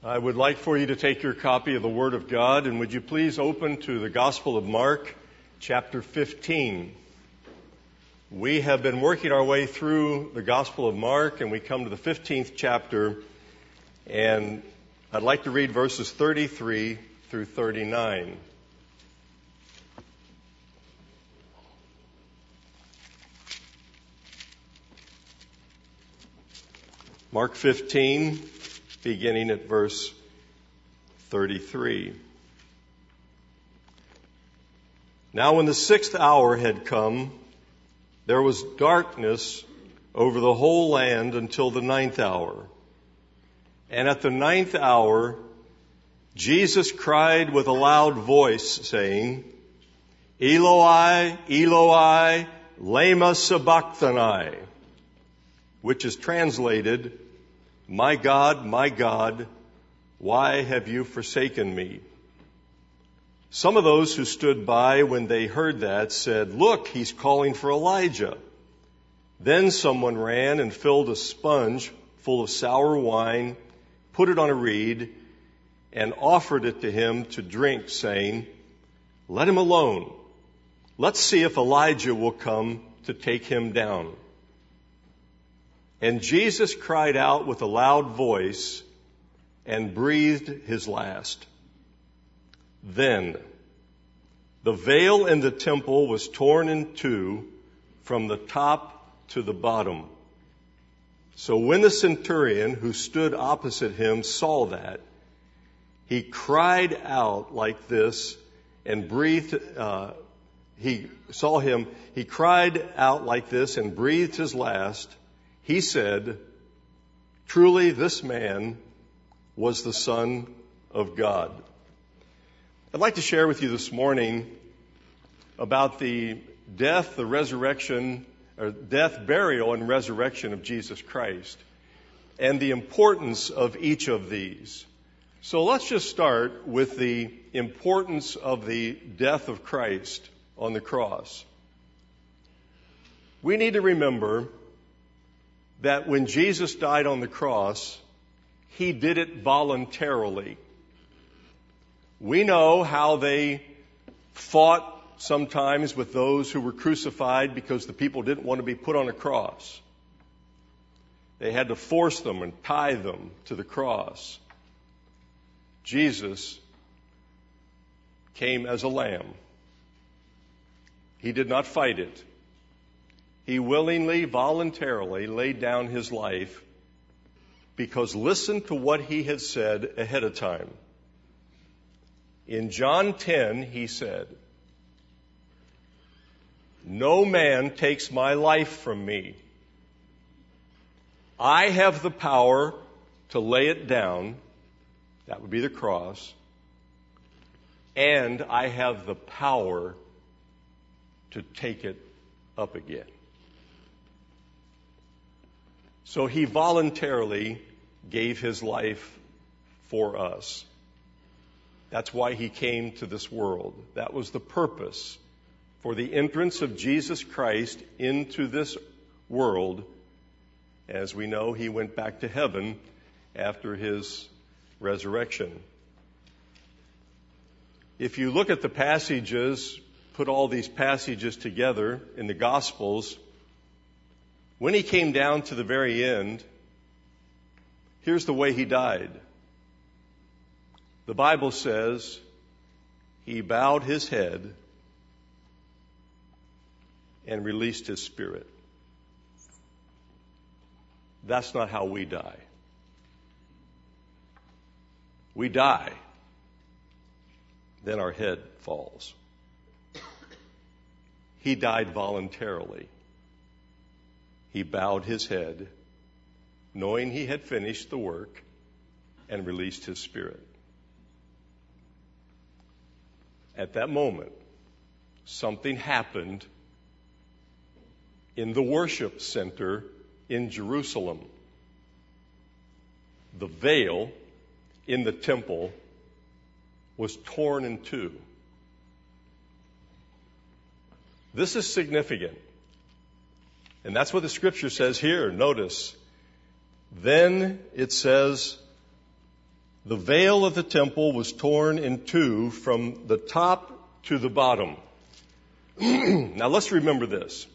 I would like for you to take your copy of the Word of God, and would you please open to the Gospel of Mark, chapter 15. We have been working our way through the Gospel of Mark, and we come to the 15th chapter, and I'd like to read verses 33 through 39. Mark 15, beginning at verse 33. Now when the 6th hour had come, there was darkness over the whole land until the 9th hour. And at the 9th hour, Jesus cried with a loud voice, saying, Eloi, Eloi, lema sabachthani, which is translated, my God, why have you forsaken me? Some of those who stood by when they heard that said, Look, he's calling for Elijah. Then someone ran and filled a sponge full of sour wine, put it on a reed, and offered it to him to drink, saying, Let him alone. Let's see if Elijah will come to take him down. And Jesus cried out with a loud voice and breathed his last. Then the veil in the temple was torn in two from the top to the bottom. So when the centurion who stood opposite him saw that, he cried out like this and breathed, he cried out like this and breathed his last. He said, Truly this man was the Son of God. I'd like to share with you this morning about the death, burial, and resurrection of Jesus Christ, and the importance of each of these. So let's just start with the importance of the death of Christ on the cross. We need to remember that when Jesus died on the cross, he did it voluntarily. We know how they fought sometimes with those who were crucified because the people didn't want to be put on a cross. They had to force them and tie them to the cross. Jesus came as a lamb. He did not fight it. He willingly, voluntarily laid down his life because listen to what he had said ahead of time. In John 10, he said, No man takes my life from me. I have the power to lay it down, that would be the cross, and I have the power to take it up again. So he voluntarily gave his life for us. That's why he came to this world. That was the purpose for the entrance of Jesus Christ into this world. As we know, he went back to heaven after his resurrection. If you look at the passages, put all these passages together in the Gospels, when he came down to the very end, here's the way he died. The Bible says he bowed his head and released his spirit. That's not how we die. We die, then our head falls. He died voluntarily. He bowed his head, knowing he had finished the work, and released his spirit. At that moment, something happened in the worship center in Jerusalem. The veil in the temple was torn in two. This is significant. And that's what the scripture says here. Notice, then it says, The veil of the temple was torn in two from the top to the bottom. Now let's remember this.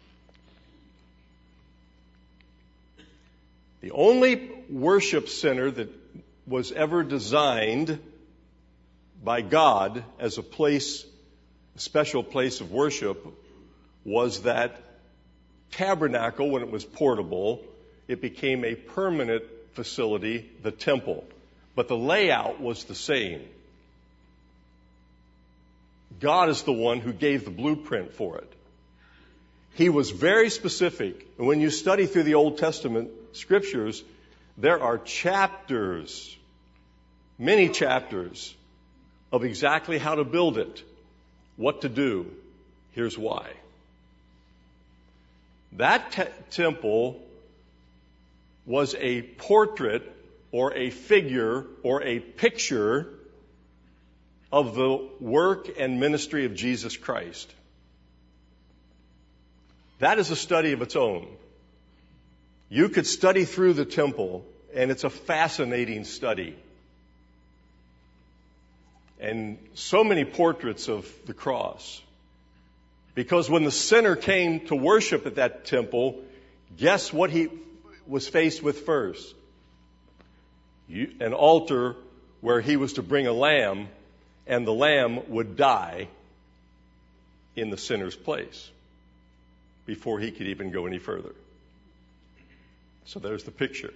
The only worship center that was ever designed by God as a special place of worship, was that tabernacle. When it was portable, it became a permanent facility, the temple. But the layout was the same. God is the one who gave the blueprint for it. He was very specific. And when you study through the Old Testament scriptures, there are chapters, many chapters, of exactly how to build it, what to do. Here's why. That temple was a portrait or a figure or a picture of the work and ministry of Jesus Christ. That is a study of its own. You could study through the temple, and it's a fascinating study. And so many portraits of the cross. Because when the sinner came to worship at that temple, guess what he was faced with first? An altar where he was to bring a lamb, and the lamb would die in the sinner's place before he could even go any further. So there's the picture.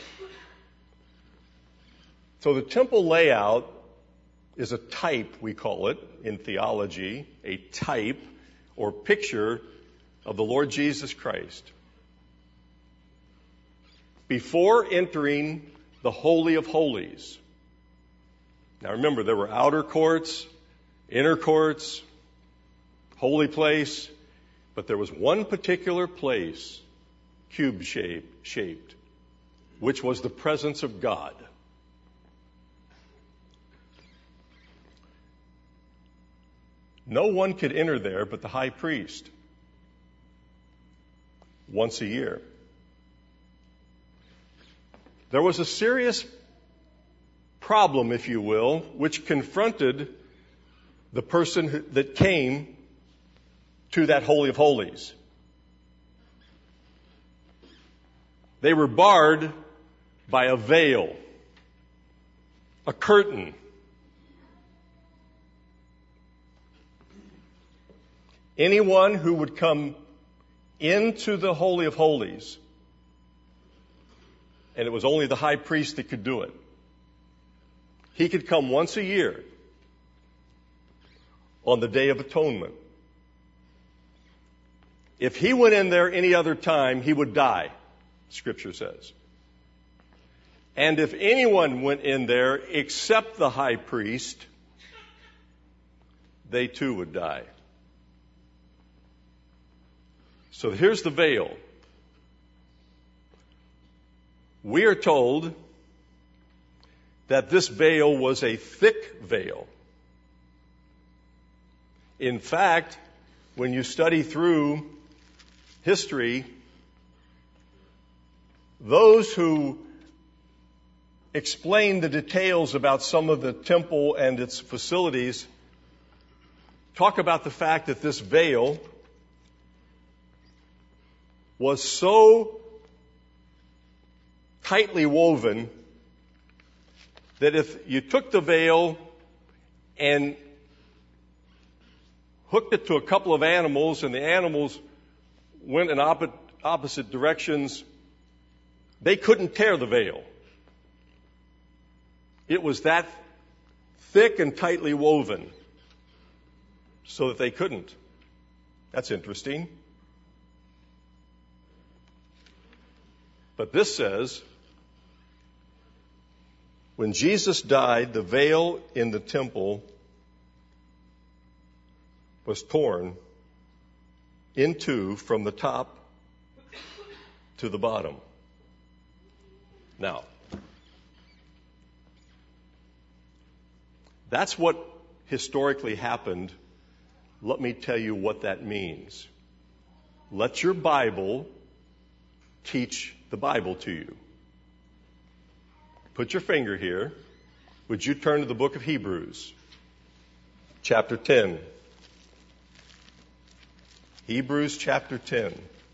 So the temple layout is a type, we call it, in theology, a type or picture of the Lord Jesus Christ. Before entering the Holy of Holies. Now remember, there were outer courts, inner courts, holy place, but there was one particular place, cube-shaped, which was the presence of God. No one could enter there but the high priest once a year. There was a serious problem, if you will, which confronted the person that came to that Holy of Holies. They were barred by a veil, a curtain. Anyone who would come into the Holy of Holies, and it was only the high priest that could do it. He could come once a year on the Day of Atonement. If he went in there any other time, he would die, Scripture says. And if anyone went in there except the high priest, they too would die. So here's the veil. We are told that this veil was a thick veil. In fact, when you study through history, those who explain the details about some of the temple and its facilities talk about the fact that this veil was so tightly woven that if you took the veil and hooked it to a couple of animals and the animals went in opposite directions, they couldn't tear the veil. It was that thick and tightly woven so that they couldn't. That's interesting. But this says, when Jesus died, the veil in the temple was torn in two from the top to the bottom. Now, that's what historically happened. Let me tell you what that means. Let your Bible teach the Bible to you. Put your finger here Would you turn to the book of Hebrews, chapter 10? Hebrews chapter 10.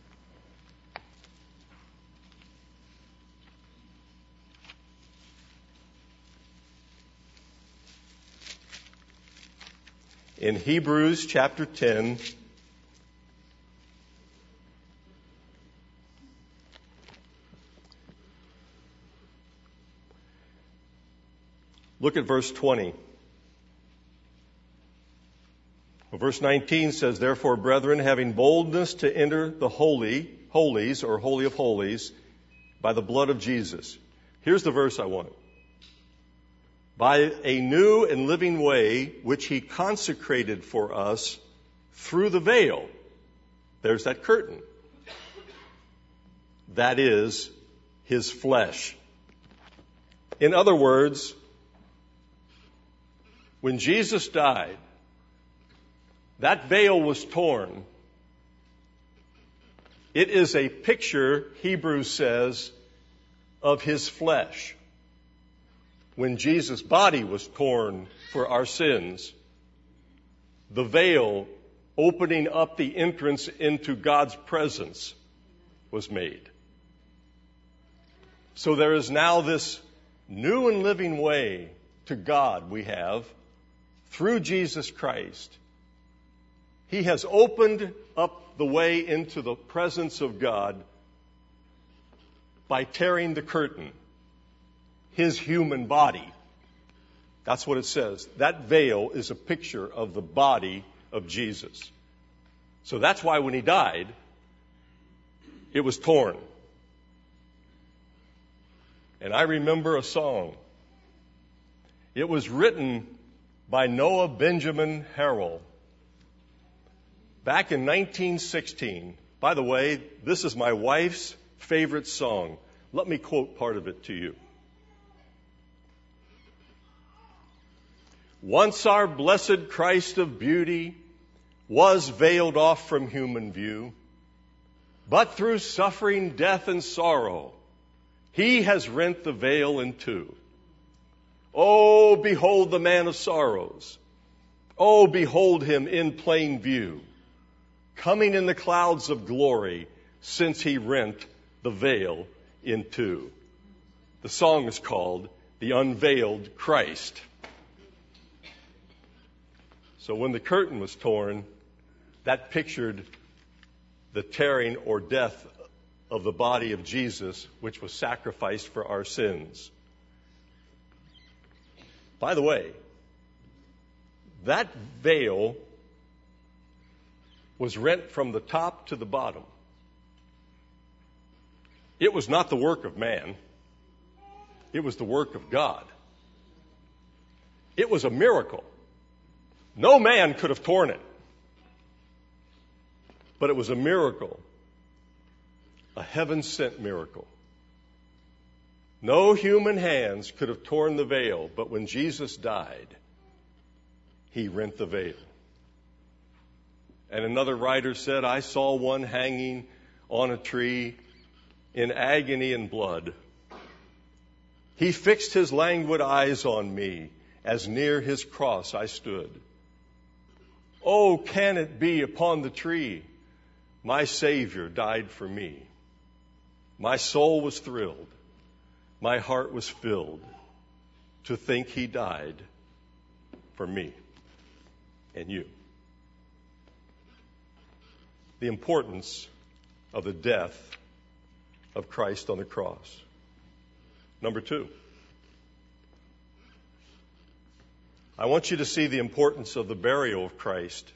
In Hebrews chapter 10, look at verse 20. Well, verse 19 says, "Therefore, brethren, having boldness to enter the holies, or holy of holies, by the blood of Jesus." Here's the verse I want. "By a new and living way, which he consecrated for us through the veil." There's that curtain. That is his flesh. In other words, when Jesus died, that veil was torn. It is a picture, Hebrews says, of his flesh. When Jesus' body was torn for our sins, the veil opening up the entrance into God's presence was made. So there is now this new and living way to God we have through Jesus Christ. He has opened up the way into the presence of God by tearing the curtain. His human body. That's what it says. That veil is a picture of the body of Jesus. So that's why when he died, it was torn. And I remember a song. It was written by Noah Benjamin Harrell back in 1916. By the way, this is my wife's favorite song. Let me quote part of it to you. "Once our blessed Christ of beauty was veiled off from human view, but through suffering, death, and sorrow, he has rent the veil in two. Oh, behold the man of sorrows. Oh, behold him in plain view, coming in the clouds of glory, since he rent the veil in two." The song is called "The Unveiled Christ." So when the curtain was torn, that pictured the tearing or death of the body of Jesus, which was sacrificed for our sins. By the way, that veil was rent from the top to the bottom. It was not the work of man. It was the work of God. It was a miracle. No man could have torn it. But it was a miracle. A heaven-sent miracle. No human hands could have torn the veil, but when Jesus died, he rent the veil. And another writer said, "I saw one hanging on a tree in agony and blood. He fixed his languid eyes on me as near his cross I stood. Oh, can it be upon the tree my Savior died for me? My soul was thrilled. My heart was filled to think he died for me and you." The importance of the death of Christ on the cross. Number two, I want you to see the importance of the burial of Christ.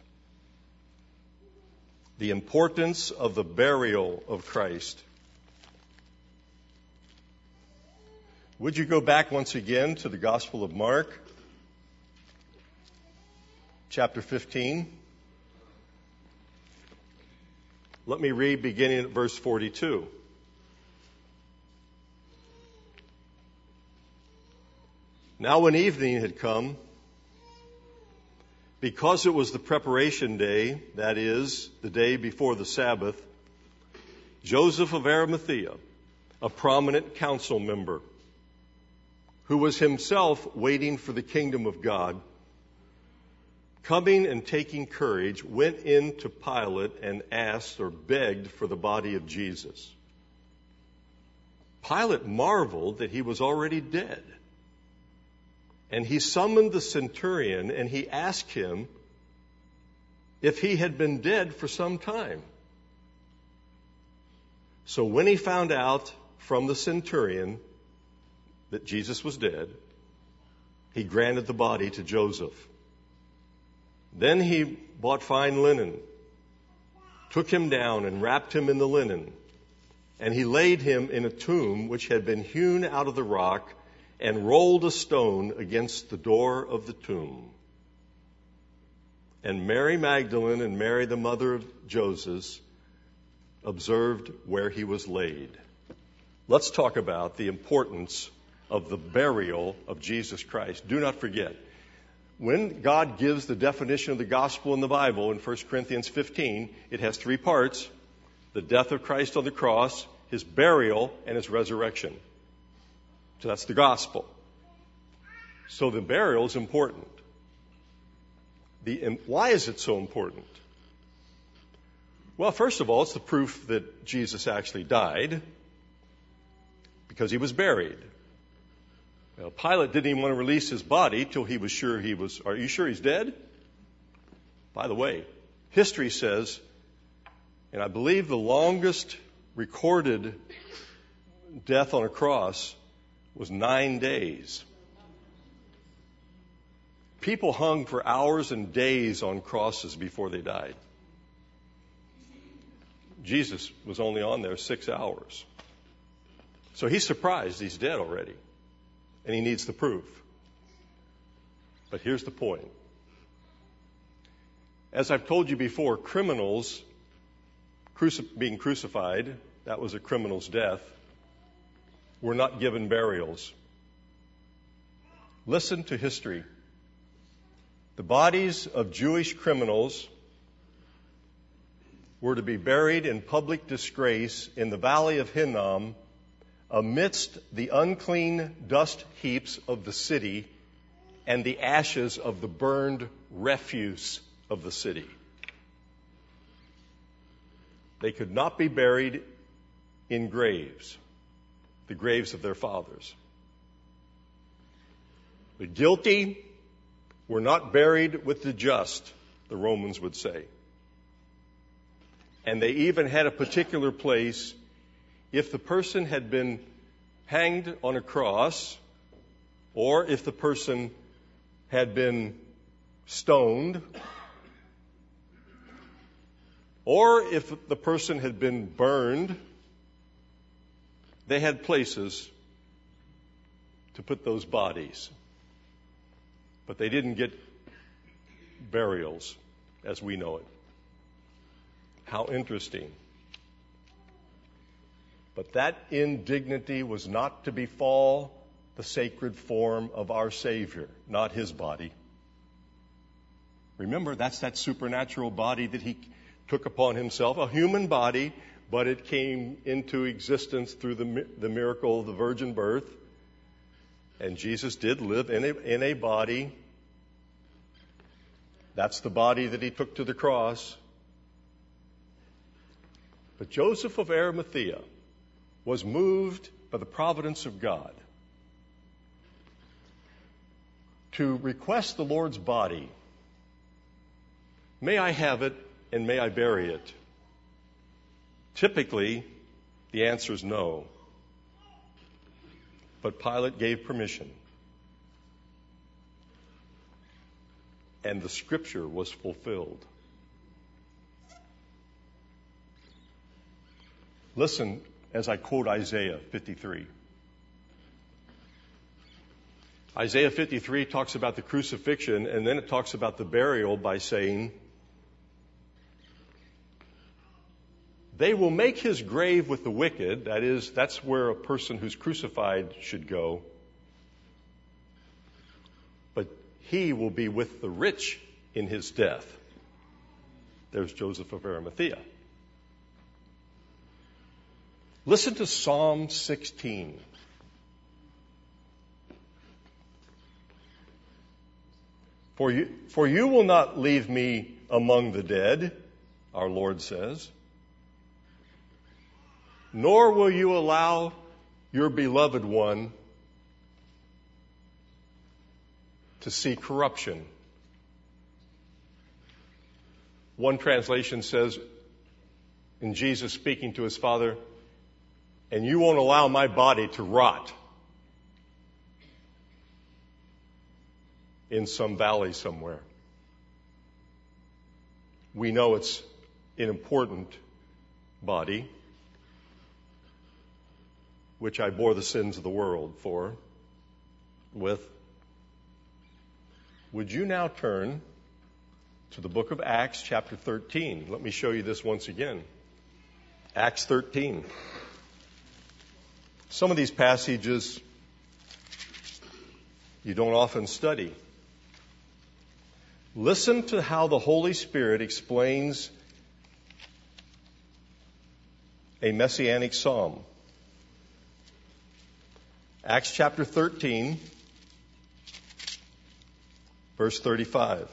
The importance of the burial of Christ. Would you go back once again to the Gospel of Mark, chapter 15? Let me read beginning at verse 42. "Now when evening had come, because it was the preparation day, that is, the day before the Sabbath, Joseph of Arimathea, a prominent council member, who was himself waiting for the kingdom of God, coming and taking courage, went in to Pilate and asked or begged for the body of Jesus. Pilate marveled that he was already dead. And he summoned the centurion and he asked him if he had been dead for some time. So when he found out from the centurion that Jesus was dead, he granted the body to Joseph. Then he bought fine linen, took him down and wrapped him in the linen, and he laid him in a tomb which had been hewn out of the rock and rolled a stone against the door of the tomb. And Mary Magdalene and Mary, the mother of Joseph, observed where he was laid. Let's talk about the importance of the burial of Jesus Christ. Do not forget, when God gives the definition of the gospel in the Bible in 1 Corinthians 15, it has three parts: the death of Christ on the cross, his burial, and his resurrection. So that's the gospel. So the burial is important. Why is it so important? Well, first of all, it's the proof that Jesus actually died, because he was buried. Well, Pilate didn't even want to release his body till he was sure he was. Are you sure he's dead? By the way, history says, and I believe the longest recorded death on a cross was 9 days. People hung for hours and days on crosses before they died. Jesus was only on there 6 hours. So he's surprised he's dead already. And he needs the proof. But here's the point. As I've told you before, criminals being crucified, that was a criminal's death, were not given burials. Listen to history. The bodies of Jewish criminals were to be buried in public disgrace in the valley of Hinnom, amidst the unclean dust heaps of the city and the ashes of the burned refuse of the city. They could not be buried in graves, the graves of their fathers. The guilty were not buried with the just, the Romans would say. And they even had a particular place. If the person had been hanged on a cross, or if the person had been stoned, or if the person had been burned, they had places to put those bodies. But they didn't get burials as we know it. How interesting. But that indignity was not to befall the sacred form of our Savior, not his body. Remember, that's that supernatural body that he took upon himself, a human body, but it came into existence through the miracle of the virgin birth. And Jesus did live in a body. That's the body that he took to the cross. But Joseph of Arimathea was moved by the providence of God to request the Lord's body. May I have it and may I bury it? Typically, the answer is no. But Pilate gave permission. And the scripture was fulfilled. Listen as I quote Isaiah 53. Isaiah 53 talks about the crucifixion, and then it talks about the burial by saying, they will make his grave with the wicked. That is, that's where a person who's crucified should go. But he will be with the rich in his death. There's Joseph of Arimathea. Listen to Psalm 16. For you will not leave me among the dead, our Lord says, nor will you allow your beloved one to see corruption. One translation says, in Jesus speaking to his Father, and you won't allow my body to rot in some valley somewhere. We know it's an important body, which I bore the sins of the world with. Would you now turn to the book of Acts, chapter 13? Let me show you this once again. Acts 13. Some of these passages you don't often study. Listen to how the Holy Spirit explains a messianic psalm. Acts chapter 13, verse 35.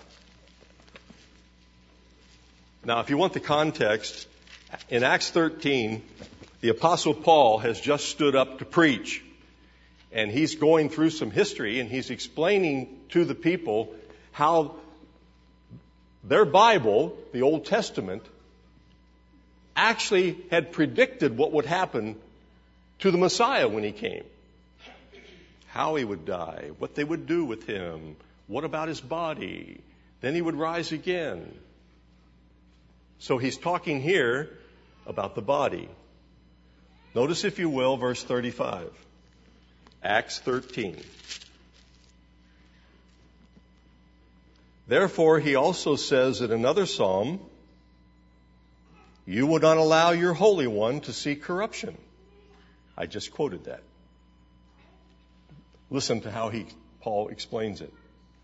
Now, if you want the context, in Acts 13, the Apostle Paul has just stood up to preach. And he's going through some history, and he's explaining to the people how their Bible, the Old Testament, actually had predicted what would happen to the Messiah when he came. How he would die, what they would do with him, what about his body, then he would rise again. So he's talking here about the body. Notice, if you will, verse 35. Acts 13. Therefore, he also says in another psalm, you will not allow your Holy One to see corruption. I just quoted that. Listen to how Paul explains it.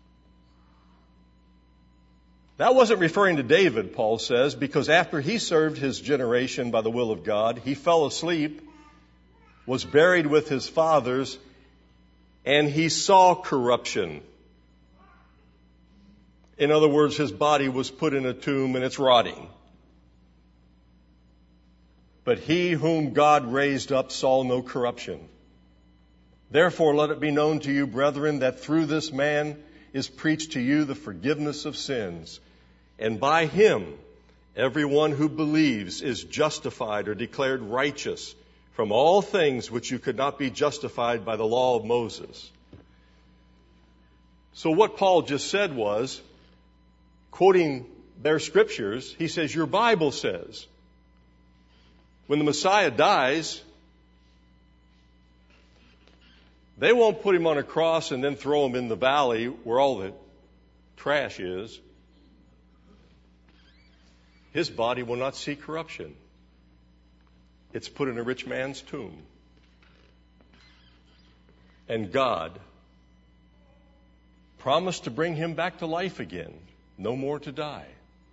That wasn't referring to David, Paul says, because after he served his generation by the will of God, he fell asleep, was buried with his fathers, and he saw corruption. In other words, his body was put in a tomb and it's rotting. But he whom God raised up saw no corruption. Therefore, let it be known to you, brethren, that through this man is preached to you the forgiveness of sins. And by him, everyone who believes is justified or declared righteous from all things which you could not be justified by the law of Moses. So what Paul just said was, quoting their scriptures, he says, your Bible says, when the Messiah dies, they won't put him on a cross and then throw him in the valley where all the trash is. His body will not see corruption. It's put in a rich man's tomb. And God promised to bring him back to life again, no more to die.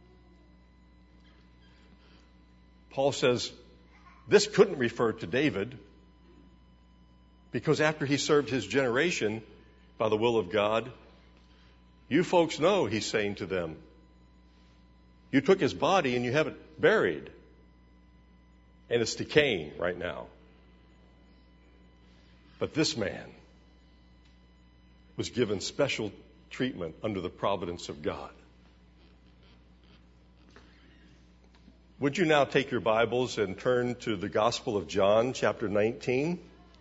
Paul says this couldn't refer to David, because after he served his generation by the will of God, you folks know, he's saying to them, you took his body and you have it buried. And it's decaying right now. But this man was given special treatment under the providence of God. Would you now take your Bibles and turn to the Gospel of John, chapter 19?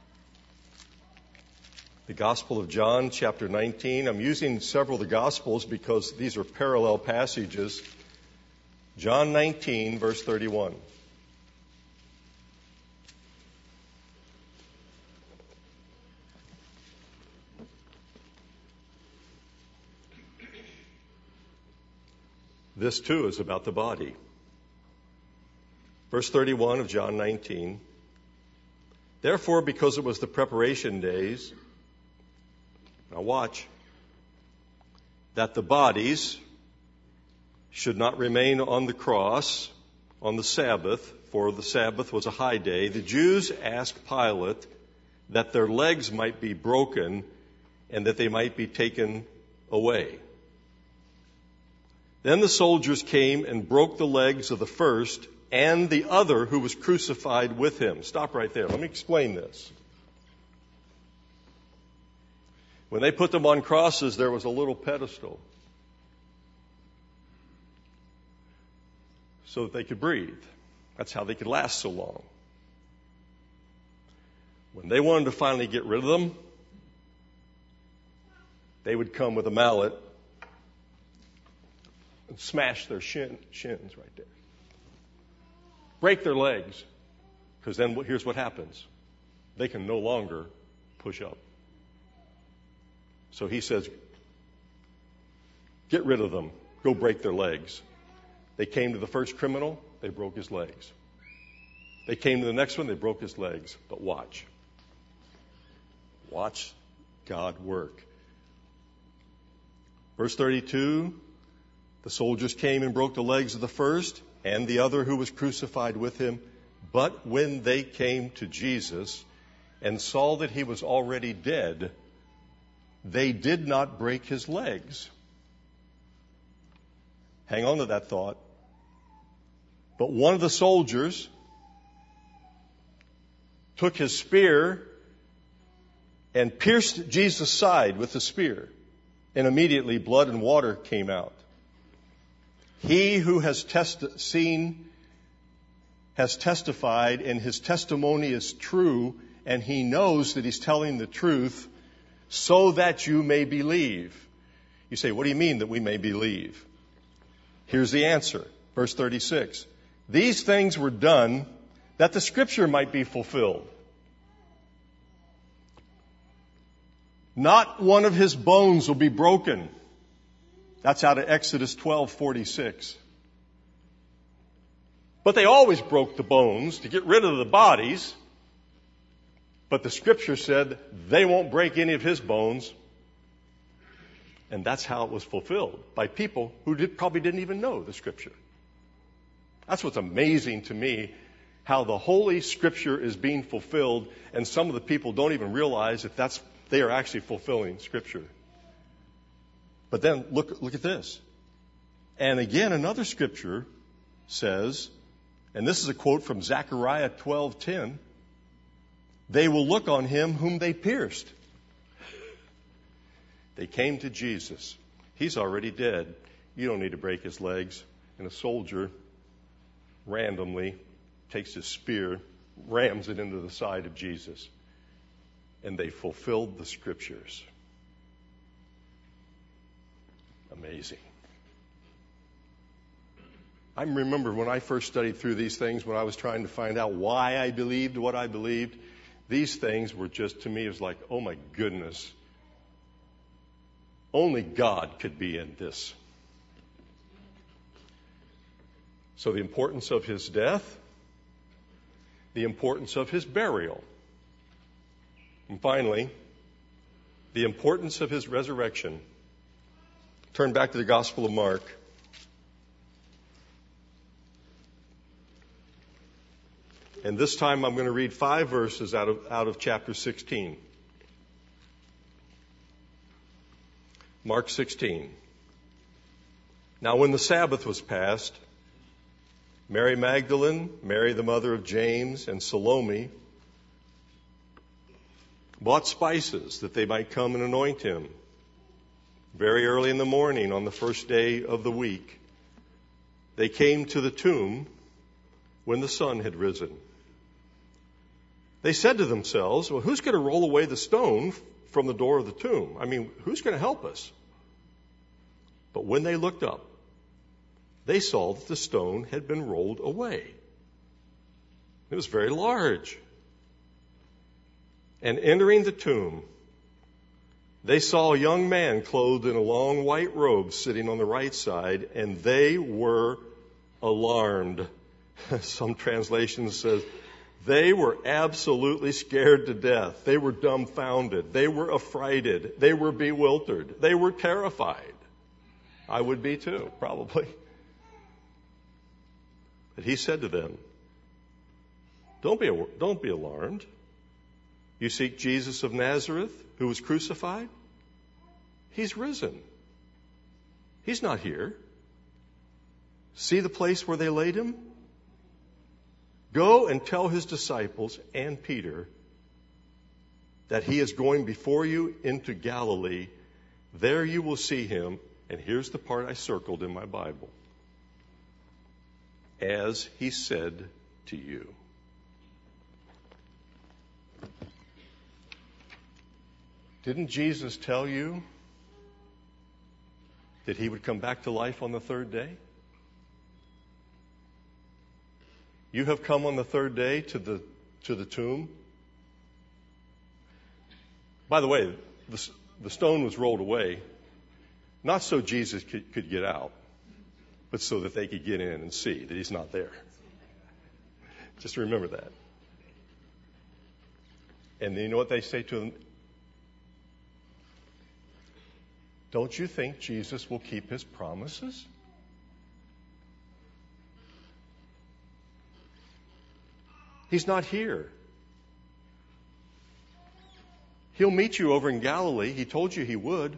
The Gospel of John, chapter 19. I'm using several of the Gospels because these are parallel passages. John 19, verse 31. This too is about the body. Verse 31 of John 19. Therefore, because it was the preparation days, now watch, that the bodies should not remain on the cross on the Sabbath, for the Sabbath was a high day, the Jews asked Pilate that their legs might be broken and that they might be taken away. Then the soldiers came and broke the legs of the first and the other who was crucified with him. Stop right there. Let me explain this. When they put them on crosses, there was a little pedestal so that they could breathe. That's how they could last so long. When they wanted to finally get rid of them, they would come with a mallet and smash their shins right there. Break their legs, because then here's what happens. They can no longer push up. So he says, get rid of them. Go break their legs. They came to the first criminal, they broke his legs. They came to the next one, they broke his legs. But watch. Watch God work. Verse 32, the soldiers came and broke the legs of the first and the other who was crucified with him. But when they came to Jesus and saw that he was already dead, they did not break his legs. Hang on to that thought. But one of the soldiers took his spear and pierced Jesus' side with the spear. And immediately blood and water came out. He who has has testified, and his testimony is true, and he knows that he's telling the truth, so that you may believe. You say, what do you mean that we may believe? Here's the answer. Verse 36. These things were done that the scripture might be fulfilled. Not one of his bones will be broken. That's out of Exodus 12:46. But they always broke the bones to get rid of the bodies. But the scripture said they won't break any of his bones. And that's how it was fulfilled, by people who probably didn't even know the scripture. That's what's amazing to me, how the Holy Scripture is being fulfilled, and some of the people don't even realize that they are actually fulfilling Scripture. But then look at this. And again, another scripture says, and this is a quote from Zechariah 12:10, they will look on him whom they pierced. They came to Jesus. He's already dead. You don't need to break his legs. And a soldier randomly takes his spear, rams it into the side of Jesus. And they fulfilled the scriptures. Amazing. I remember when I first studied through these things, when I was trying to find out why I believed what I believed, these things were just, to me, it was like, oh my goodness. Only God could be in this. So the importance of his death, the importance of his burial, and finally, the importance of his resurrection. Turn back to the Gospel of Mark. And this time I'm going to read 5 verses out of chapter 16. Mark 16. Now when the Sabbath was past, Mary Magdalene, Mary the mother of James, and Salome bought spices that they might come and anoint him. Very early in the morning on the first day of the week, they came to the tomb when the sun had risen. They said to themselves, well, who's going to roll away the stone from the door of the tomb? I mean, who's going to help us? But when they looked up, they saw that the stone had been rolled away. It was very large. And entering the tomb, they saw a young man clothed in a long white robe sitting on the right side, and they were alarmed. Some translations says they were absolutely scared to death. They were dumbfounded. They were affrighted. They were bewildered. They were terrified. I would be too, probably. But he said to them, Don't be alarmed. You seek Jesus of Nazareth, who was crucified? He's risen. He's not here. See the place where they laid him? Go and tell his disciples and Peter that he is going before you into Galilee. There you will see him. And here's the part I circled in my Bible. As he said to you. Didn't Jesus tell you that he would come back to life on the third day? You have come on the third day to the tomb. By the way, the stone was rolled away, not so Jesus could get out, but so that they could get in and see that he's not there. Just remember that. And you know what they say to him? Don't you think Jesus will keep his promises? He's not here. He'll meet you over in Galilee. He told you he would.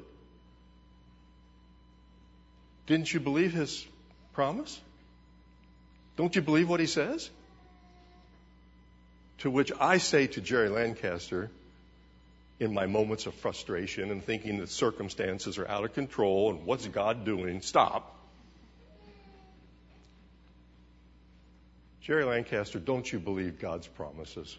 Didn't you believe his promise? Don't you believe what he says? To which I say to Jerry Lancaster, in my moments of frustration and thinking that circumstances are out of control and what's God doing, stop. Jerry Lancaster, don't you believe God's promises?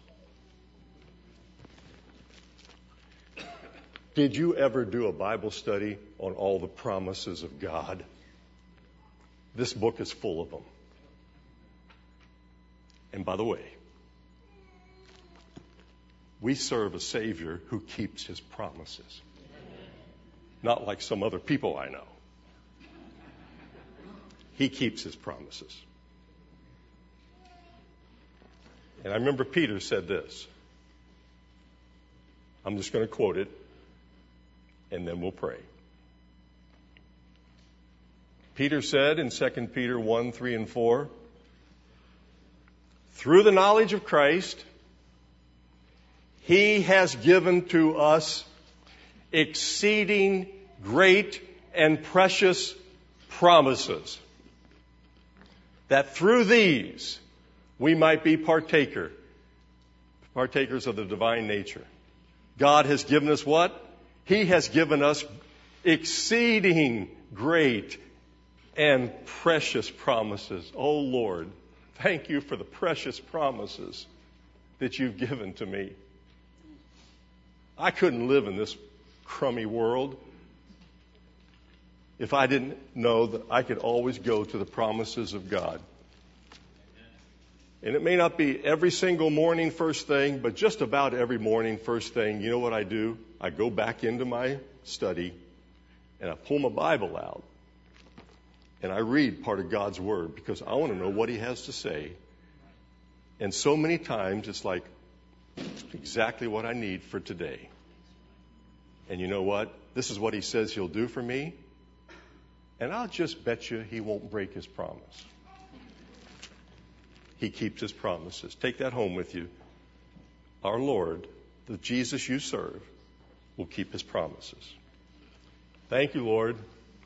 Did you ever do a Bible study on all the promises of God? This book is full of them. And by the way, we serve a Savior who keeps his promises. Not like some other people I know. He keeps his promises. And I remember Peter said this. I'm just going to quote it, and then we'll pray. Peter said in 2 Peter 1, 3, and 4, through the knowledge of Christ, he has given to us exceeding great and precious promises, that through these we might be partakers of the divine nature. God has given us what? He has given us exceeding great and precious promises. Oh Lord, thank you for the precious promises that you've given to me. I couldn't live in this crummy world if I didn't know that I could always go to the promises of God. And it may not be every single morning first thing, but just about every morning first thing, you know what I do? I go back into my study and I pull my Bible out and I read part of God's Word because I want to know what he has to say. And so many times it's like, exactly what I need for today. And you know what? This is what he says he'll do for me. And I'll just bet you he won't break his promise. He keeps his promises. Take that home with you. Our Lord, the Jesus you serve, will keep his promises. Thank you, Lord.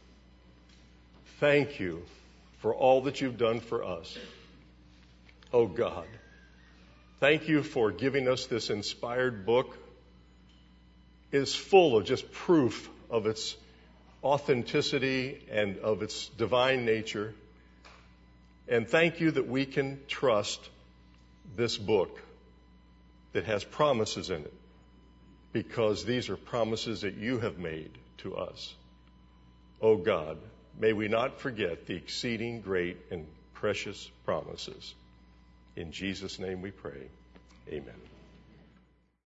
Thank you for all that you've done for us. Oh God. Thank you for giving us this inspired book. It is full of just proof of its authenticity and of its divine nature. And thank you that we can trust this book that has promises in it, because these are promises that you have made to us. Oh God, may we not forget the exceeding great and precious promises. In Jesus' name we pray. Amen.